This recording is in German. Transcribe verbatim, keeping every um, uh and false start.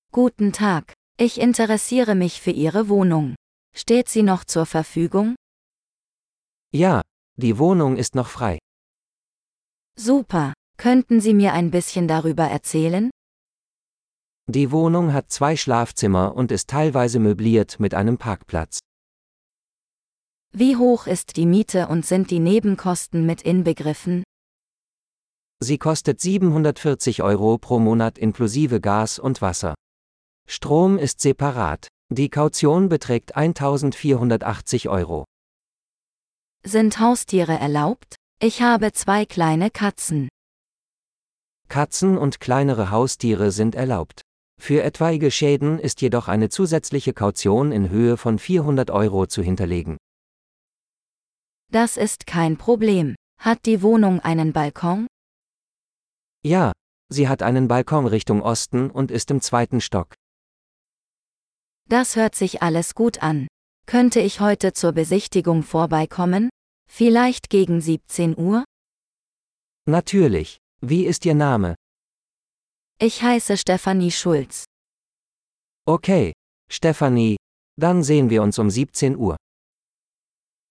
Guten Tag, ich interessiere mich für Ihre Wohnung. Steht sie noch zur Verfügung? Ja, die Wohnung ist noch frei. Super, könnten Sie mir ein bisschen darüber erzählen? Die Wohnung hat zwei Schlafzimmer und ist teilweise möbliert mit einem Parkplatz. Wie hoch ist die Miete und sind die Nebenkosten mit inbegriffen? Sie kostet siebenhundertvierzig Euro pro Monat inklusive Gas und Wasser. Strom ist separat. Die Kaution beträgt eintausendvierhundertachtzig Euro. Sind Haustiere erlaubt? Ich habe zwei kleine Katzen. Katzen und kleinere Haustiere sind erlaubt. Für etwaige Schäden ist jedoch eine zusätzliche Kaution in Höhe von vierhundert Euro zu hinterlegen. Das ist kein Problem. Hat die Wohnung einen Balkon? Ja, sie hat einen Balkon Richtung Osten und ist im zweiten Stock. Das hört sich alles gut an. Könnte ich heute zur Besichtigung vorbeikommen? Vielleicht gegen siebzehn Uhr? Natürlich. Wie ist Ihr Name? Ich heiße Stefanie Schulz. Okay, Stefanie, dann sehen wir uns um siebzehn Uhr.